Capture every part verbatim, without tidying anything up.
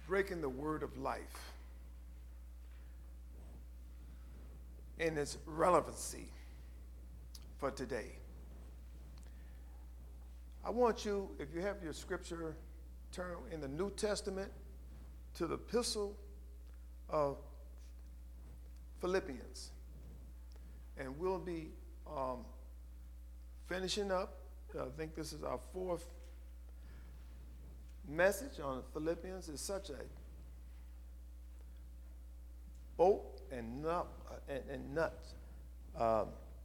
breaking the word of life and its relevancy for today. I want you, if you have your scripture, turn in the New Testament to the epistle of Philippians. And we'll be um, finishing up. I think this is our fourth message on Philippians. It's such a bolt and nut, and, and nut um,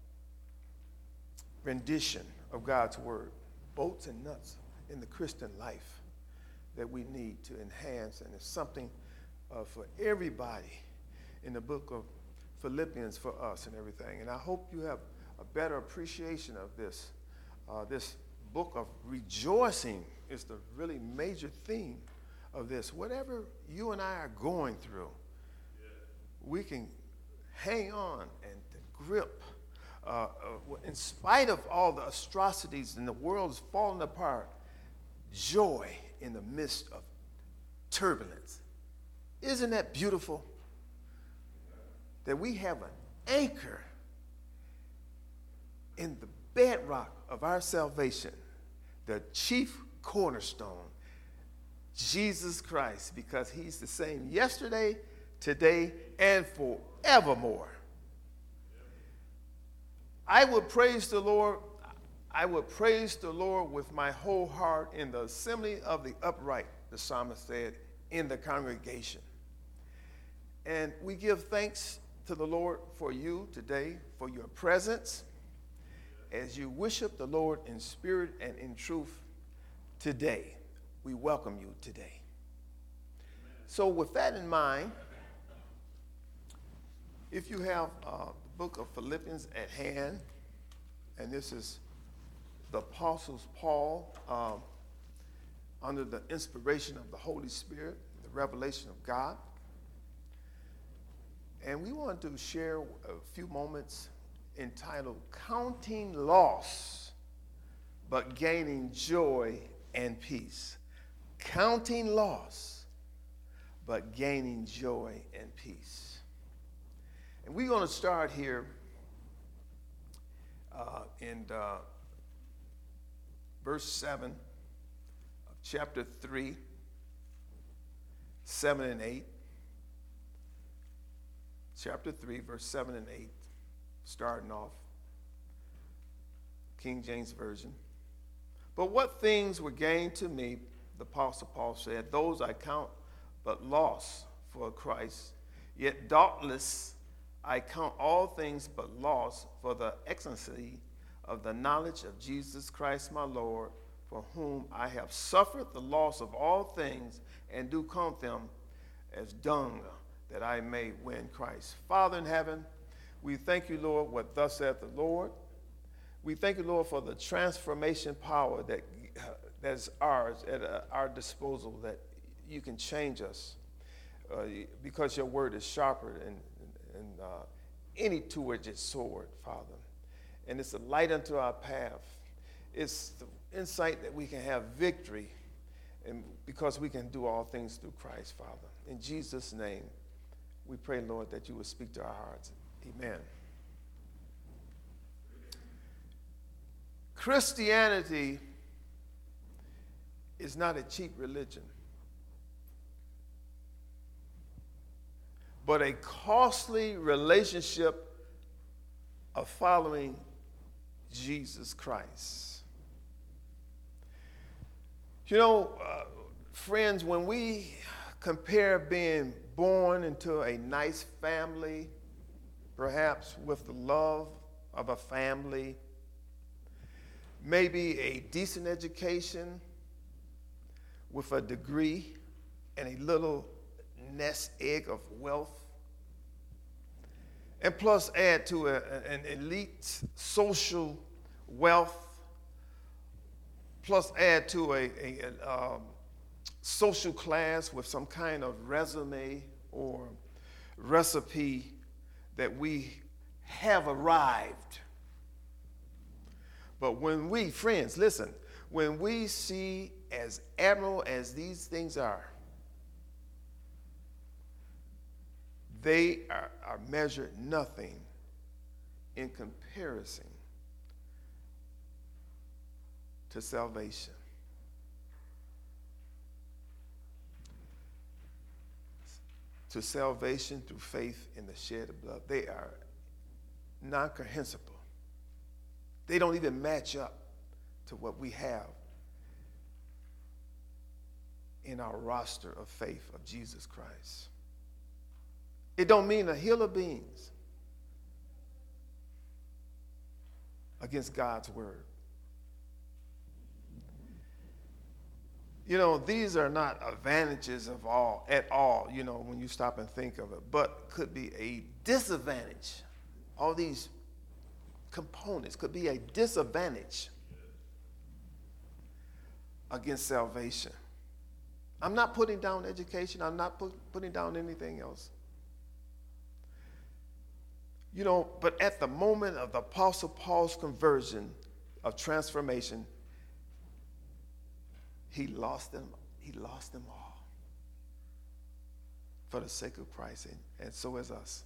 rendition of God's word. Bolts and nuts in the Christian life that we need to enhance, and it's something uh, for everybody in the book of Philippians for us and everything. And I hope you have a better appreciation of this. Uh, this book of rejoicing is the really major theme of this. Whatever you and I are going through, yeah. we can hang on and grip. Uh, uh, in spite of all the atrocities and the world is falling apart, joy in the midst of turbulence. Isn't that beautiful? That we have an anchor in the bedrock of our salvation, the chief cornerstone, Jesus Christ, because he's the same yesterday, today, and forevermore. I will praise the Lord. I will praise the Lord with my whole heart in the assembly of the upright, the psalmist said, in the congregation. And we give thanks to the Lord for you today, for your presence, as you worship the Lord in spirit and in truth today. We welcome you today. So with that in mind, if you have uh, the book of Philippians at hand, and this is the Apostle Paul um, under the inspiration of the Holy Spirit, the revelation of God. And we want to share a few moments entitled Counting Loss, but Gaining Joy and Peace. Counting loss, but gaining joy and peace. And we're going to start here uh, in uh, verse seven of chapter three, seven and eight. Chapter three, verse seven and eight, starting off, King James Version. But what things were gained to me, the Apostle Paul said, those I count but loss for Christ. Yet doubtless I count all things but loss for the excellency of the knowledge of Jesus Christ my Lord, for whom I have suffered the loss of all things, and do count them as dung, that I may win Christ. Father in heaven, we thank you, Lord, what thus saith the Lord. We thank you, Lord, for the transformation power that uh, that's ours at uh, our disposal, that you can change us uh, because your word is sharper than, than uh, any two-edged sword, Father. And it's a light unto our path. It's the insight that we can have victory, and because we can do all things through Christ, Father. In Jesus' name, we pray, Lord, that you will speak to our hearts. Amen. Christianity is not a cheap religion, but a costly relationship of following Jesus Christ. You know, uh, friends, when we compare being born into a nice family, perhaps with the love of a family, maybe a decent education with a degree and a little nest egg of wealth, and plus add to a, an elite social wealth, plus add to a, a, a um, social class with some kind of resume or recipe that we have arrived. But when we, friends, listen, when we see as admirable as these things are, they are, are measured nothing in comparison to salvation. To salvation through faith in the shed of blood. They are non-comprehensible. They don't even match up to what we have in our roster of faith of Jesus Christ. It don't mean a hill of beans against God's word. You know, these are not advantages of all at all, you know, when you stop and think of it, but could be a disadvantage. All these components could be a disadvantage against salvation. I'm not putting down education. I'm not put, putting down anything else. You know, but at the moment of the Apostle Paul's conversion, of transformation, he lost them. He lost them all for the sake of Christ, and, and so is us.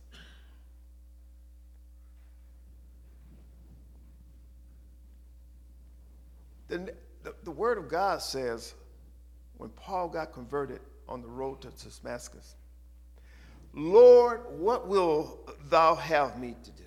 The, the, the Word of God says, when Paul got converted on the road to Damascus, Lord, what will thou have me to do?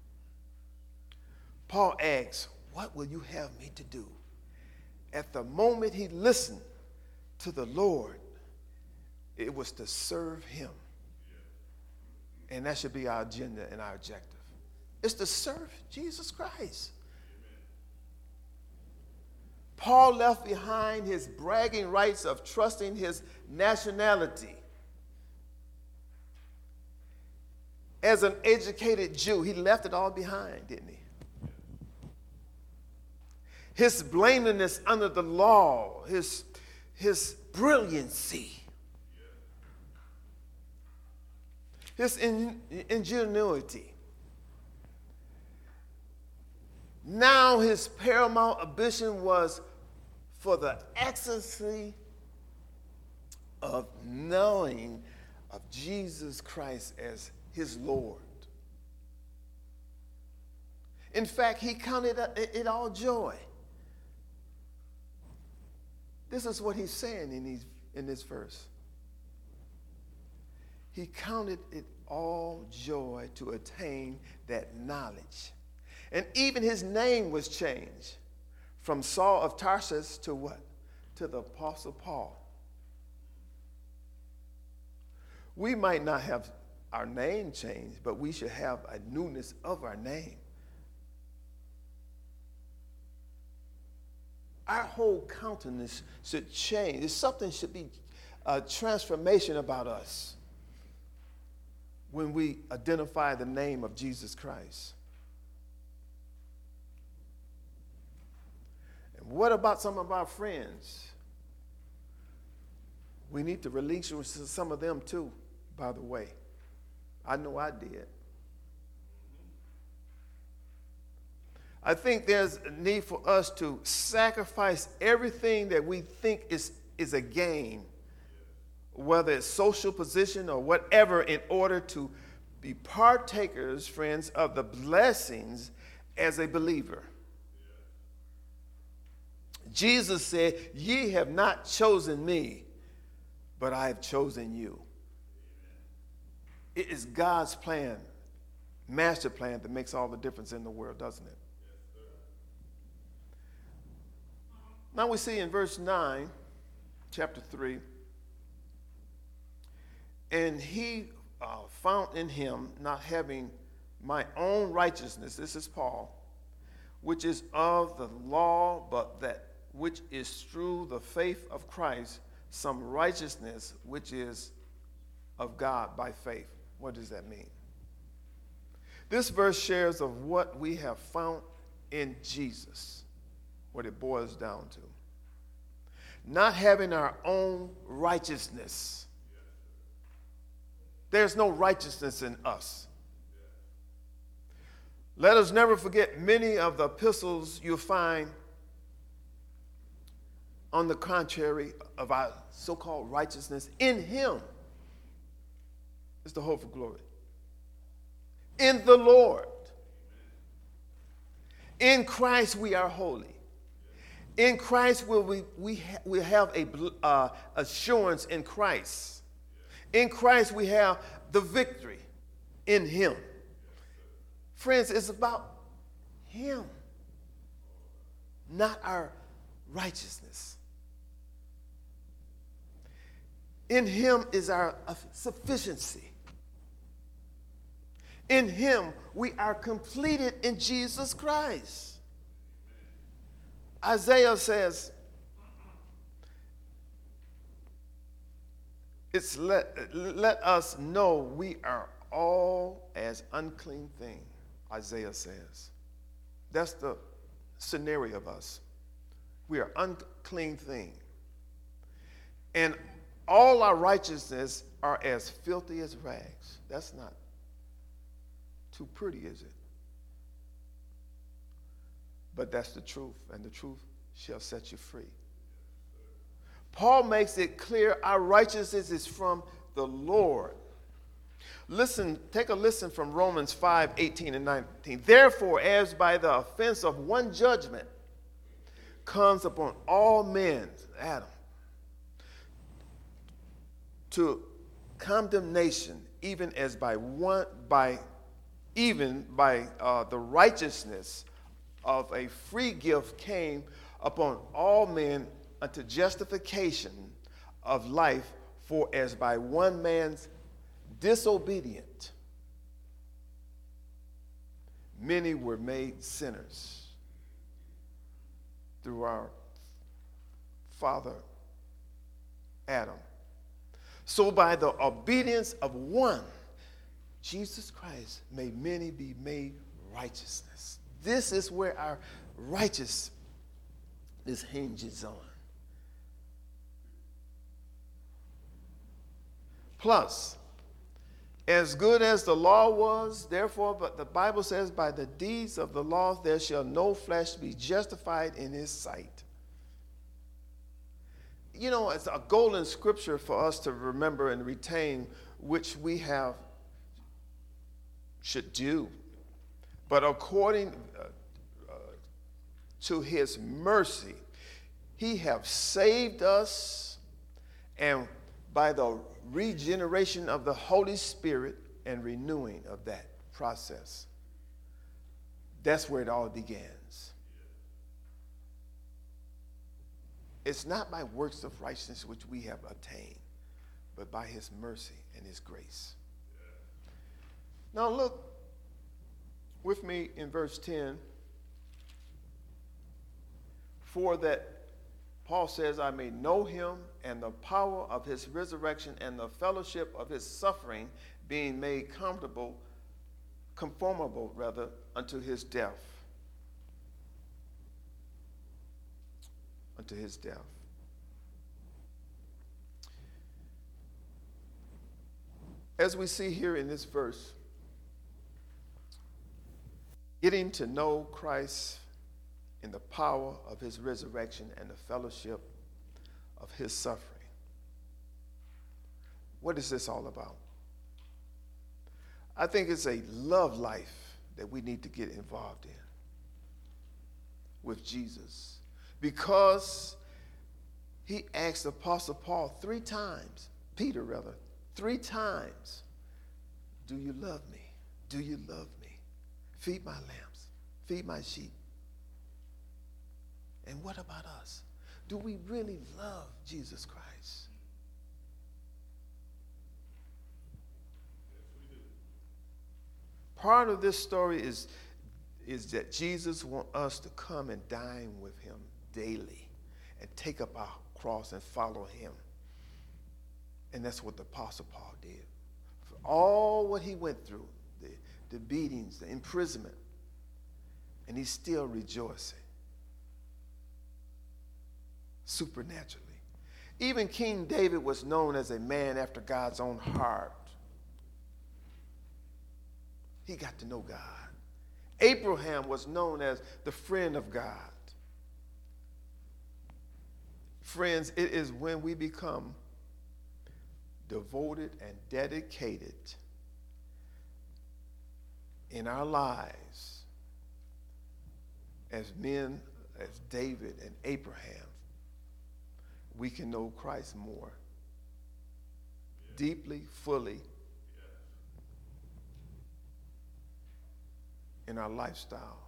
Paul asks, what will you have me to do? At the moment he listened to the Lord, it was to serve him. And that should be our agenda and our objective. It's to serve Jesus Christ. Paul left behind his bragging rights of trusting his nationality. As an educated Jew, he left it all behind, didn't he? His blamelessness under the law, his, his brilliancy, his in, ingenuity. Now his paramount ambition was for the ecstasy of knowing of Jesus Christ as his Lord. In fact, he counted it all joy. This is what he's saying in, these, in this verse. He counted it all joy to attain that knowledge. And even his name was changed from Saul of Tarsus to what? To the Apostle Paul. We might not have our name changed, but we should have a newness of our name. Our whole countenance should change. There's something should be a transformation about us when we identify the name of Jesus Christ. And what about some of our friends? We need to release some of them too, by the way. I know I did. I think there's a need for us to sacrifice everything that we think is, is a gain, whether it's social position or whatever, in order to be partakers, friends, of the blessings as a believer. Jesus said, ye have not chosen me, but I have chosen you. It is God's plan, master plan, that makes all the difference in the world, doesn't it? Now we see in verse nine, chapter three, and he uh, found in him, not having my own righteousness, this is Paul, which is of the law, but that which is through the faith of Christ, some righteousness which is of God by faith. What does that mean? This verse shares of what we have found in Jesus, what it boils down to. Not having our own righteousness. There's no righteousness in us. Let us never forget many of the epistles you'll find on the contrary of our so-called righteousness in him. It's the hope of glory. In the Lord. In Christ we are holy. In Christ will we, we, ha- we have a uh, assurance in Christ. In Christ we have the victory in him. Friends, it's about him, not our righteousness. In him is our sufficiency. In him we are completed in Jesus Christ. Isaiah says, it's let, let us know we are all as unclean things, Isaiah says. That's the scenario of us. We are unclean things. And all our righteousness are as filthy as rags. That's not too pretty, is it? But that's the truth, and the truth shall set you free. Paul makes it clear our righteousness is from the Lord. Listen, take a listen from Romans five, eighteen and nineteen. Therefore, as by the offense of one judgment comes upon all men, Adam, to condemnation, even as by one, by even by uh, the righteousness of a free gift came upon all men unto justification of life, for as by one man's disobedient many were made sinners through our father Adam. So by the obedience of one, Jesus Christ, may many be made righteousness. This is where our righteousness hinges on. Plus, as good as the law was, therefore, but the Bible says, by the deeds of the law there shall no flesh be justified in his sight. You know, it's a golden scripture for us to remember and retain, which we have should do. But according uh, uh, to his mercy, he have saved us, and by the regeneration of the Holy Spirit and renewing of that process. That's where it all begins. It's not by works of righteousness which we have attained, but by his mercy and his grace. Now look with me in verse ten. For that Paul says, I may know him and the power of his resurrection and the fellowship of his suffering, being made comfortable, conformable rather, unto his death. Unto his death. As we see here in this verse, getting to know Christ in the power of his resurrection and the fellowship of his suffering. What is this all about? I think it's a love life that we need to get involved in with Jesus, because he asked Apostle Paul three times, Peter rather, three times, do you love me? Do you love me? Feed my lambs, feed my sheep. And what about us? Do we really love Jesus Christ? Part of this story is, is that Jesus wants us to come and dine with him daily and take up our cross and follow him. And that's what the Apostle Paul did. For all what he went through, the, the beatings, the imprisonment, and he's still rejoicing. Supernaturally. Even King David was known as a man after God's own heart. He got to know God. Abraham was known as the friend of God. Friends, it is when we become devoted and dedicated in our lives as men, as David and Abraham, we can know Christ more yeah. deeply, fully yeah. in our lifestyle.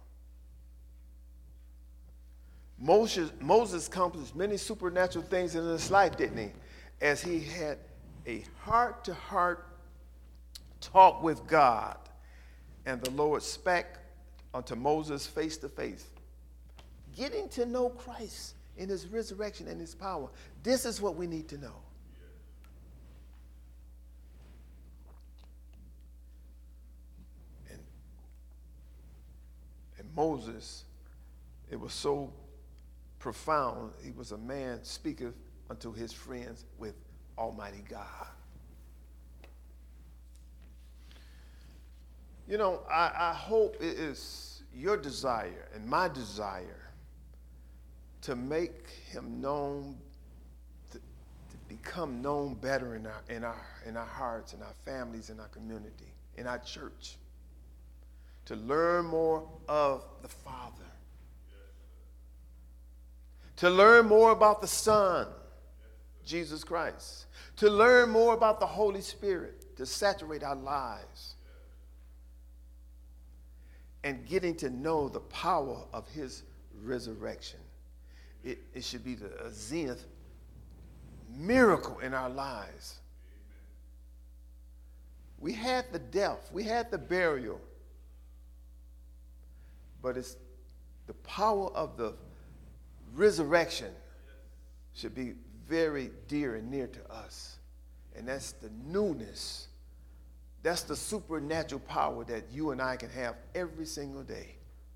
Moses, Moses accomplished many supernatural things in his life, didn't he? As he had a heart-to-heart talk with God, and the Lord spake unto Moses face to face. Getting to know Christ in his resurrection and his power. This is what we need to know. And, and Moses, it was so profound. He was a man speaketh unto his friends with Almighty God. You know, I, I hope it is your desire and my desire to make him known, to, to become known better in our, in, our, in our hearts, in our families, in our community, in our church. To learn more of the Father. To learn more about the Son, Jesus Christ. To learn more about the Holy Spirit, to saturate our lives. And getting to know the power of his resurrection. It, it should be the a zenith miracle in our lives. We had the death, we had the burial, but it's the power of the resurrection should be very dear and near to us. And that's the newness. That's the supernatural power that you and I can have every single day.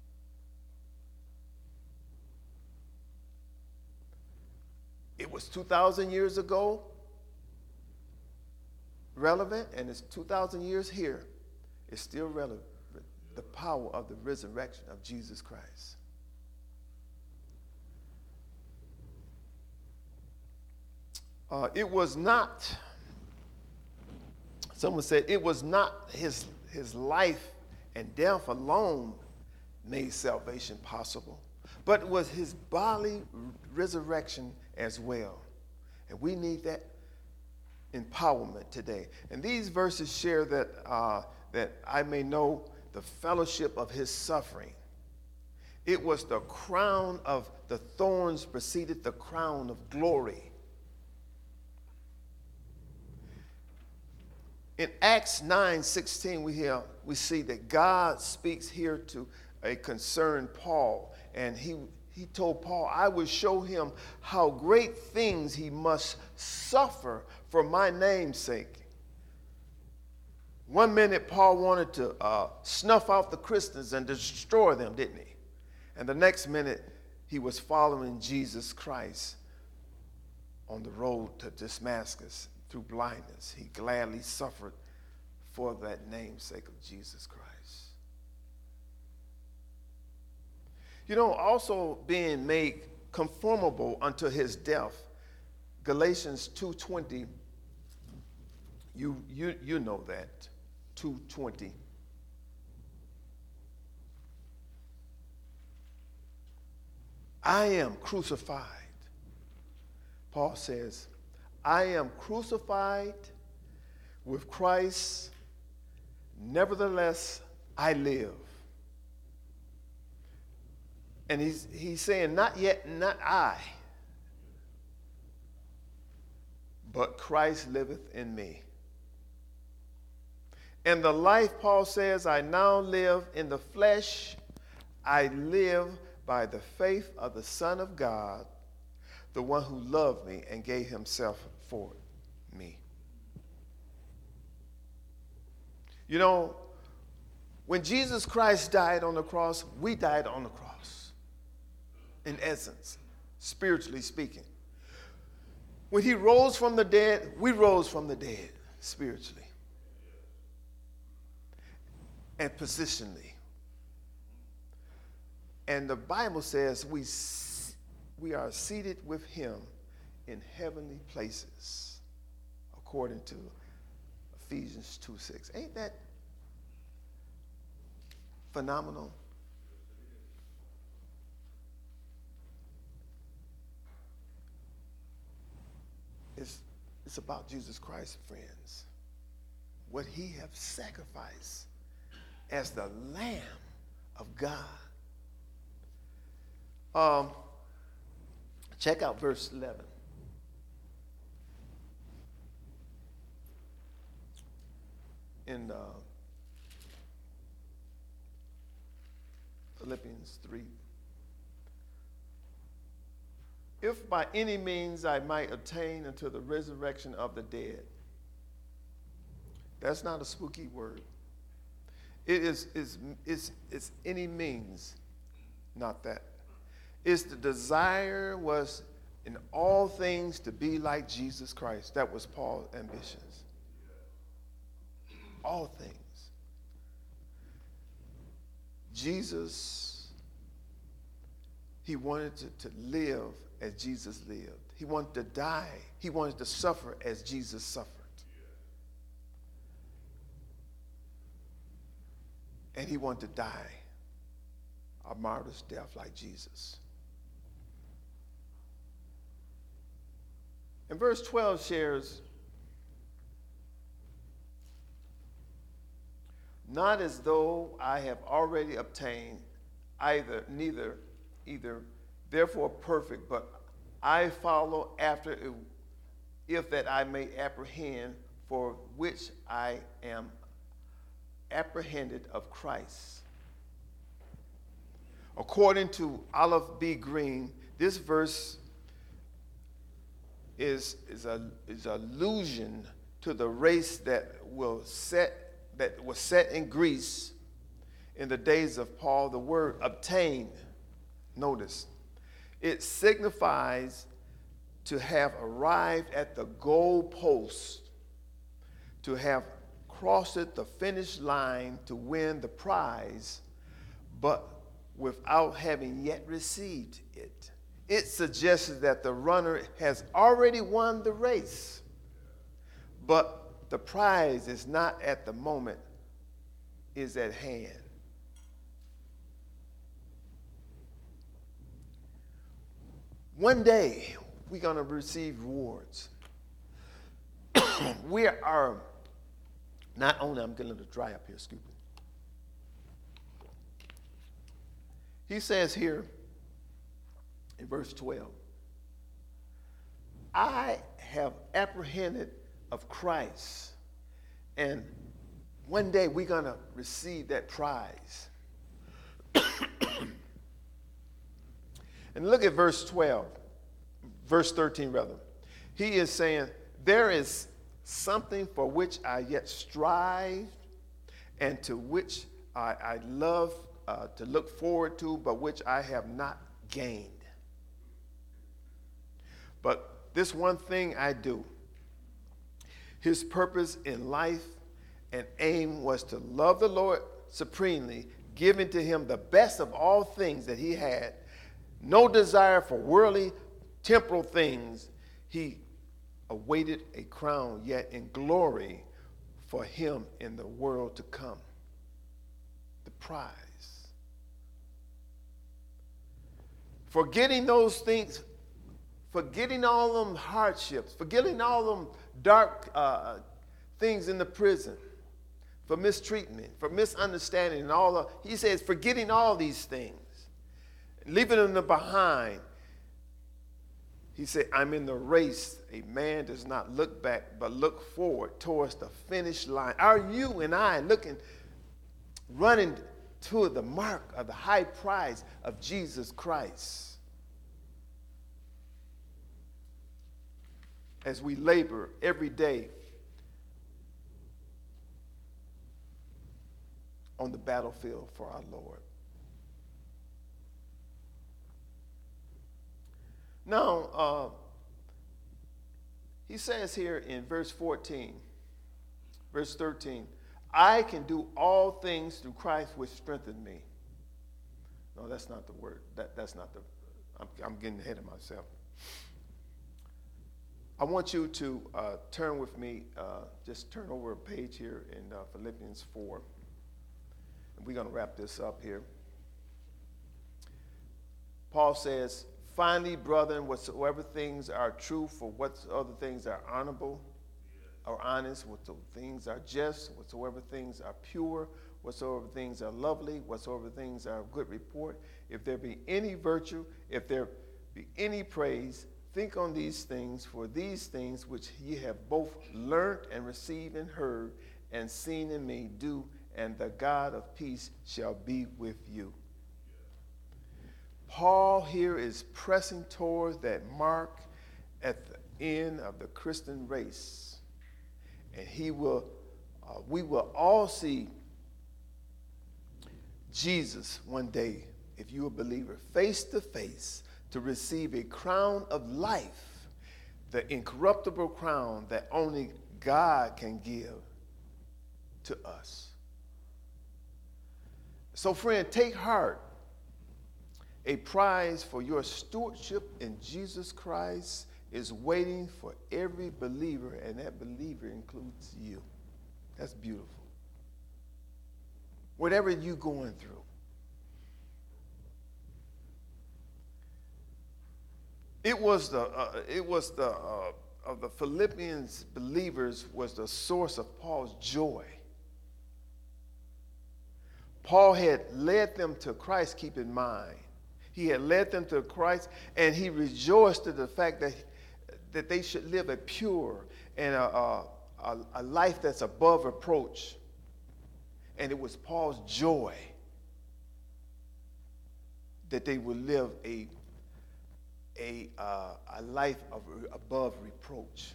It was two thousand years ago relevant, and it's two thousand years here. It's still relevant. The power of the resurrection of Jesus Christ. Uh, it was not, someone said, it was not his, his life and death alone made salvation possible, but it was his bodily resurrection as well. And we need that empowerment today. And these verses share that, uh, that I may know the fellowship of his suffering. It was the crown of the thorns preceded the crown of glory. In Acts nine sixteen, we hear, we see that God speaks here to a concerned Paul, and he, he told Paul, I will show him how great things he must suffer for my name's sake. One minute, Paul wanted to uh, snuff out the Christians and destroy them, didn't he? And the next minute, he was following Jesus Christ on the road to Damascus. Through blindness, he gladly suffered for that namesake of Jesus Christ. You know, also being made conformable unto his death. Galatians two twenty, you, you, you know that, two twenty. I am crucified. Paul says, I am crucified with Christ, nevertheless I live. And he's, he's saying, not yet, not I, but Christ liveth in me. And the life, Paul says, I now live in the flesh, I live by the faith of the Son of God, the one who loved me and gave himself for me. You know, when Jesus Christ died on the cross, we died on the cross. In essence, spiritually speaking. When he rose from the dead, we rose from the dead, spiritually. And positionally. And the Bible says we, we are seated with him in heavenly places, according to Ephesians two six. Ain't that phenomenal? It's, it's about Jesus Christ, friends. What he has sacrificed as the Lamb of God. Um, check out verse eleven. In uh, Philippians three. If by any means I might attain unto the resurrection of the dead. That's not a spooky word. It is, is, is, is any means, not that. It's the desire was in all things to be like Jesus Christ. That was Paul's ambitions. All things. Jesus, he wanted to, to live as Jesus lived. He wanted to die. He wanted to suffer as Jesus suffered. And he wanted to die a martyr's death like Jesus. And verse twelve shares, not as though I have already obtained either, neither, either, therefore perfect, but I follow after it, if that I may apprehend for which I am apprehended of Christ. According to Olive B. Green, this verse is, is a is an allusion to the race that will set that was set in Greece in the days of Paul. The word obtain, notice, it signifies to have arrived at the goal post, to have crossed the finish line to win the prize, but without having yet received it. It suggests that the runner has already won the race, but the prize is not at the moment, is at hand. One day, we're going to receive rewards. We are, not only, I'm getting a little dry up here, excuse me. He says here in verse twelve, I have apprehended of Christ, and one day we're going to receive that prize. And look at verse twelve, verse thirteen rather. He is saying, there is something for which I yet strive, and to which I, I love uh, to look forward to, but which I have not gained. But this one thing I do. His purpose in life and aim was to love the Lord supremely, giving to him the best of all things that he had. No desire for worldly, temporal things. He awaited a crown, yet in glory for him in the world to come. The prize. Forgetting those things, forgetting all them hardships, forgetting all them dark uh, things in the prison, for mistreatment, for misunderstanding, and all of, he says, forgetting all these things, leaving them behind. He said, I'm in the race. A man does not look back, but look forward towards the finish line. Are you and I looking, running to the mark of the high prize of Jesus Christ? As we labor every day on the battlefield for our Lord. Now, uh, he says here in verse fourteen, verse thirteen, I can do all things through Christ which strengthened me. No, that's not the word. That, that's not the, I'm, I'm getting ahead of myself. I want you to uh, turn with me, uh, just turn over a page here in uh, Philippians four. And we're going to wrap this up here. Paul says, finally, brethren, whatsoever things are true, for whatsoever things are honorable or honest, whatsoever things are just, whatsoever things are pure, whatsoever things are lovely, whatsoever things are of good report, if there be any virtue, if there be any praise, think on these things, for these things which ye have both learnt and received and heard and seen in me, do, and the God of peace shall be with you. Paul here is pressing towards that mark at the end of the Christian race. And he will, uh, we will all see Jesus one day, if you're a believer, face to face, to receive a crown of life, the incorruptible crown that only God can give to us. So, friend, take heart. A prize for your stewardship in Jesus Christ is waiting for every believer, and that believer includes you. That's beautiful. Whatever you're going through. It was the uh, it was the uh, of the Philippians believers was the source of Paul's joy. Paul had led them to Christ, keep in mind. He had led them to Christ, and he rejoiced at the fact that, that they should live a pure and a, a, a life that's above reproach. And it was Paul's joy that they would live a, a, uh, a life of above reproach.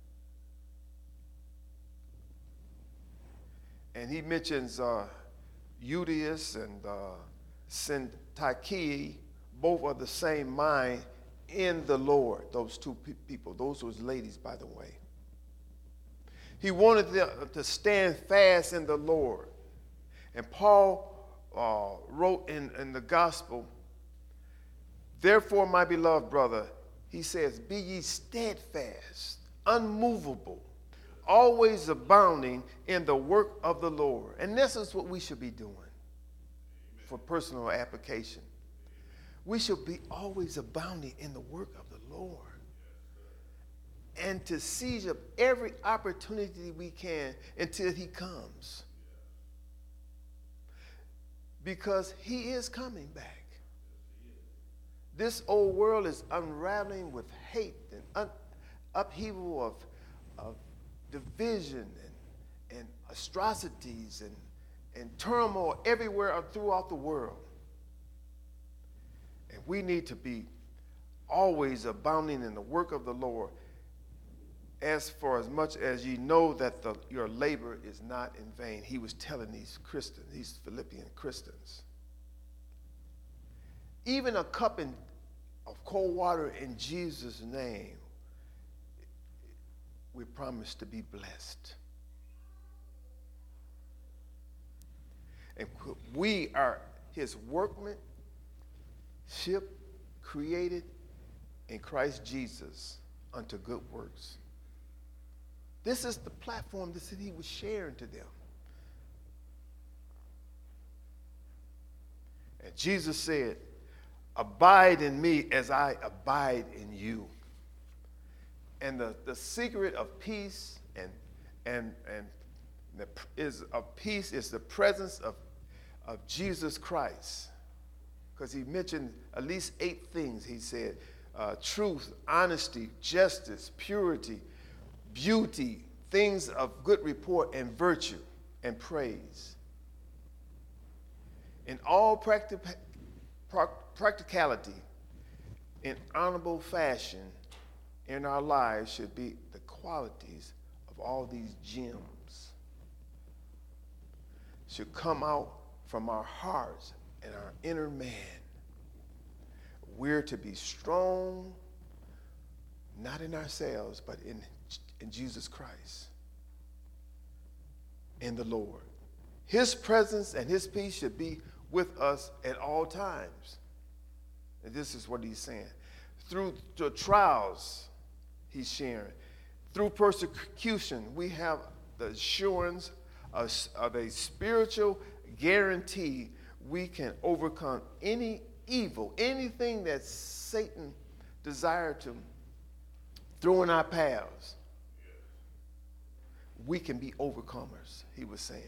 And he mentions uh, Euodias and uh, Syntyche, both are the same mind in the Lord, those two pe- people. Those were ladies, by the way. He wanted them to stand fast in the Lord. And Paul uh, wrote in, in the gospel, therefore, my beloved brother, he says, be ye steadfast, unmovable, always abounding in the work of the Lord. And this is what we should be doing for personal application. We should be always abounding in the work of the Lord. And to seize up every opportunity we can until he comes. Because he is coming back. This old world is unraveling with hate and un- upheaval of, of division and, and atrocities and, and turmoil everywhere throughout the world. And we need to be always abounding in the work of the Lord, as for as much as ye know that the, your labor is not in vain. He was telling these Christians, these Philippian Christians. Even a cup in, of cold water in Jesus' name, we promise to be blessed. And we are his workmanship, created in Christ Jesus unto good works. This is the platform that he was sharing to them. And Jesus said, abide in me as I abide in you. And the, the secret of peace and and and the, is of peace is the presence of, of Jesus Christ. Because he mentioned at least eight things. He said uh, truth, honesty, justice, purity, beauty, things of good report, and virtue, and praise. In all practic- practicality, in honorable fashion, in our lives should be the qualities of all these gems. Should come out from our hearts and our inner man. We're to be strong, not in ourselves, but in, in Jesus Christ, in the Lord. His presence and his peace should be with us at all times. And this is what he's saying. Through the trials he's sharing. Through persecution, we have the assurance of, of a spiritual guarantee we can overcome any evil, anything that Satan desired to throw in our paths. We can be overcomers, he was saying.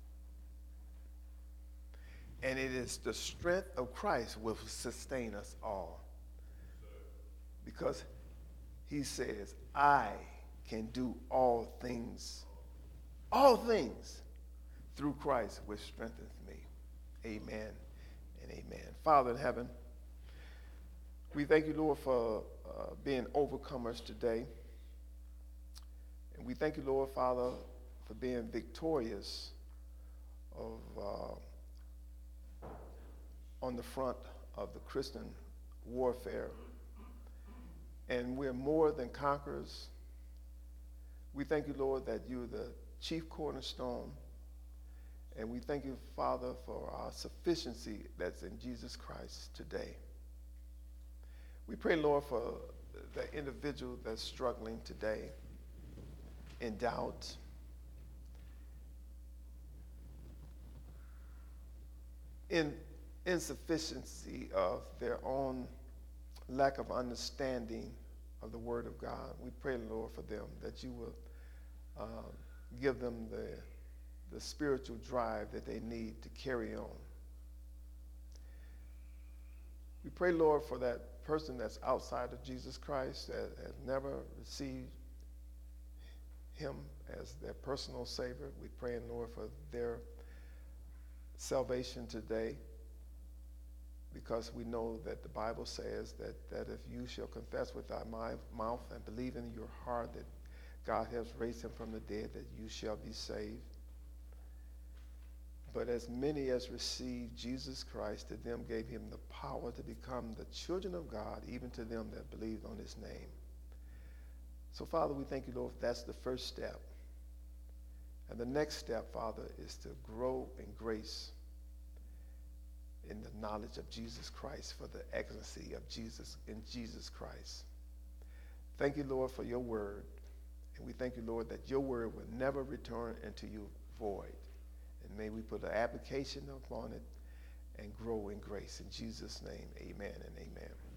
And it is the strength of Christ will sustain us all. Because he says, I can do all things, all things through Christ which strengthens me. Amen and amen. Father in heaven, we thank you, Lord, for uh, being overcomers today. And we thank you, Lord, Father, for being victorious of uh, on the front of the Christian warfare. And we're more than conquerors. We thank you, Lord, that you're the chief cornerstone. And we thank you, Father, for our sufficiency that's in Jesus Christ today. We pray, Lord, for the individual that's struggling today in doubt, in insufficiency of their own lack of understanding of the Word of God. We pray, Lord, for them that you will uh, give them the, the spiritual drive that they need to carry on. We pray, Lord, for that person that's outside of Jesus Christ, that has never received him as their personal Savior. We pray, Lord, for their salvation today, because we know that the Bible says that, that if you shall confess with thy mouth and believe in your heart that God has raised him from the dead, that you shall be saved. But as many as received Jesus Christ, to them gave him the power to become the children of God, even to them that believed on his name. So, Father, we thank you, Lord, that's the first step. And the next step, Father, is to grow in grace in the knowledge of Jesus Christ, for the excellency of Jesus in Jesus Christ. Thank you, Lord, for your word. And we thank you, Lord, that your word will never return into you void. And may we put an application upon it and grow in grace. In Jesus' name, amen and amen.